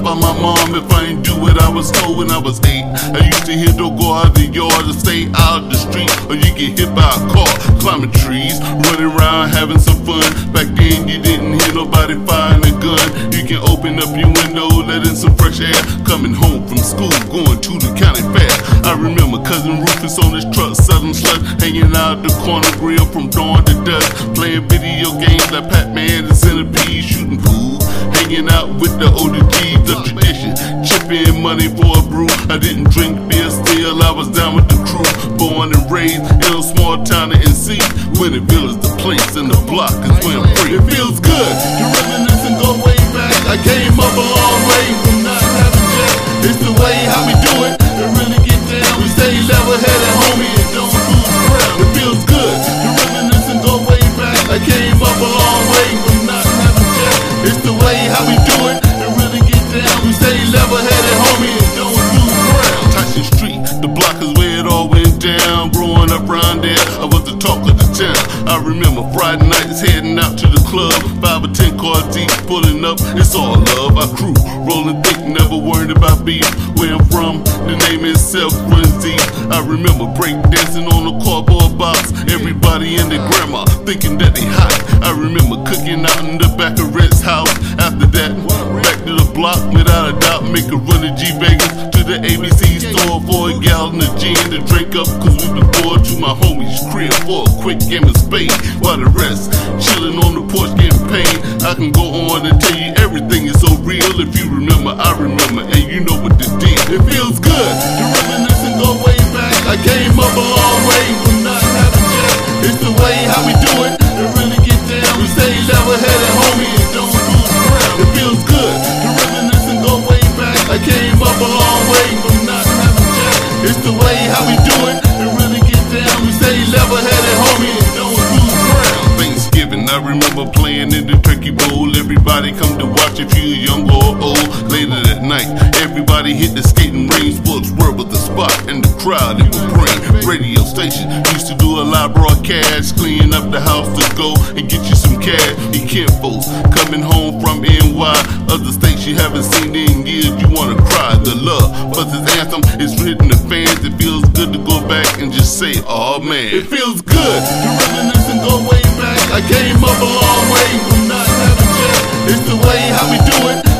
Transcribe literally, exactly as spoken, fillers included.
by my mom if I ain't do what I was told when I was eight. I used to hear don't go out the yard or stay out the street, or you get hit by a car, climbing trees, running around having some fun. Back then you didn't hear nobody firing a gun. You can open up your window, let in some fresh air. Coming home from school, going to the county fair. I remember cousin Rufus on his truck, selling slush, hanging out the corner grill from dawn to dusk, playing video games like Pac-Man and Centipede, shooting pool, hanging out with the older G's, the tradition, chipping money for a brew. I didn't drink beer, still I was down with the crew. Born and raised in a small town in N C. Winterville is the place and the block is where I'm free. It feels good to reminisce and go way back. I came up a long way from not having jack. It's the way how we do it, to really get down. We stay level-headed, homie, and don't lose ground. It feels good to reminisce and go way back. I came up a long way from not having jack. It's the way how we do it, to really get down. We stay level-headed, homie, and don't lose ground. Tyson Street, the block is where it all went down. Growing up around there, I was the talk of the town. I remember Friday nights heading out to the club, five or ten cars deep, pulling up, it's all love. Our crew, rolling thick, never worried about beef. Where I'm from, the name itself runs deep. I remember break dancing on a cardboard box, everybody and their grandma thinking that they hot. I remember cooking out in the back of Red's house. After that, back to the block, without a doubt, make a run to G Vegas, to the A B C store for a gallon of gin to drink up, cause we was bored, to my homie's crib for a quick game of spade, while the rest chilling on the porch getting paid. I can go on and tell you everything is so real. If you remember, I remember, and you know what the deal. It feels good to reminisce and go way back. I came up a long way from not having jack. It's the way how we do it, to really get down. We stay level-headed, homie, and don't lose ground. It feels good to reminisce and go way back. I came up a long way from not having jack. It's the way how we do it, to really get down. We stay level-headed, homie, and don't lose ground. Thanksgiving, I remember playing in the turkey bowl. Everybody come to watch if you're young or old. Later that night, everybody hit the skating ring. Sports World was the spot, and the crowd it would bring. Radio station used to do a live broadcast, clean up the house to go and get you some cash. You can't folks coming home from N Y, other states you haven't seen in years. You wanna cry. The love for this anthem is hitting the fans. It feels good to go back and just say, oh man. It feels good to reminisce and go way back. I came up a long way from not having jack. It's the way how we do it,